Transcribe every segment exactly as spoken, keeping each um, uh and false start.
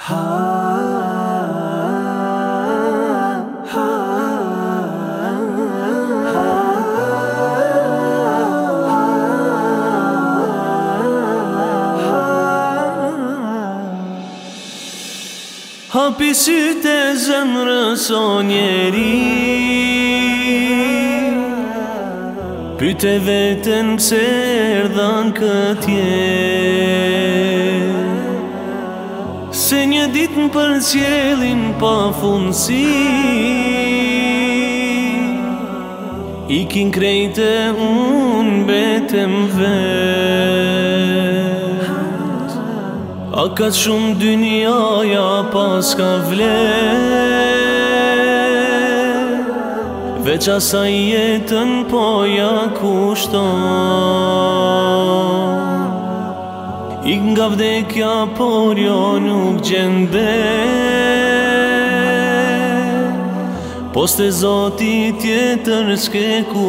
Hapi sytë e zemrës o njeri, pyte veten pse erdhan këtje. Se një dit në përcjellin pa fundësi, ikin krejte unë betem vet. A ka shumë dynjaja pas ka vler, veç asaj jetën po ja kushton. Ik nga vdekja por jo nuk gjende, poste Zoti tjetër s'ke ku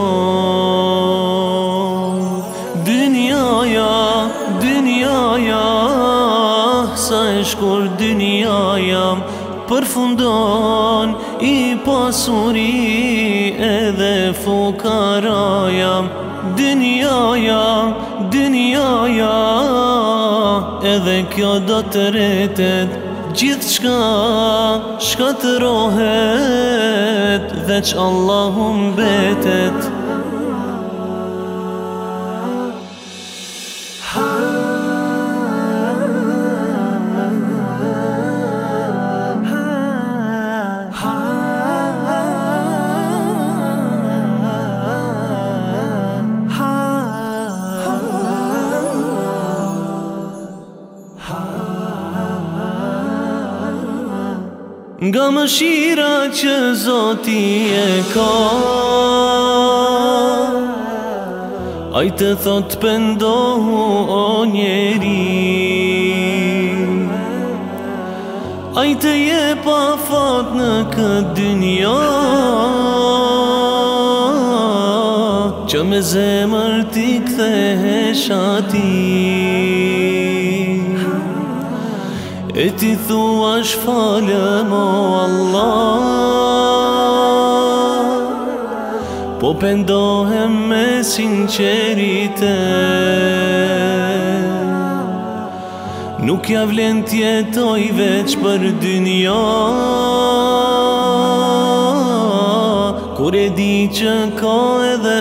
shkon. Dynjaja, dynjaja, sa e shkur dynjaja, përfundon i pasuri edhe fukaraja. Dynjaja, dynjaja, edhe kjo do të retet, gjithë shka shkatërohet, veç Allahu mbetet. Nga mëshira që Zoti e ka, ai të thot pendohu o njeri, ai të jep afat në këtë dynja, që me zemër ti kthehesh atij. E ti thuash falem o Allah, po pendohem me sinceritet. Nuk ja vlen t'jetoj veç për dynja, kur e di që ka edhe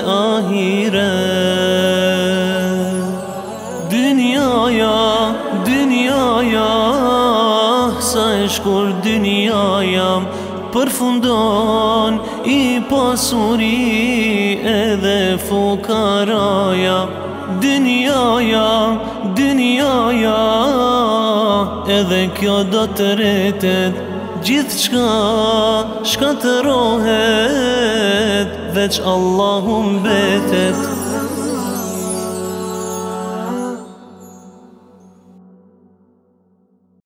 ahiret. Dynjaja, dynjaja, sa e shkur dynjaja, përfundon i pasuri edhe fukaraja. Dynjaja, dynjaja, edhe kjo do të retet, gjithë shka shkatërohet, veç Allahu mbetet.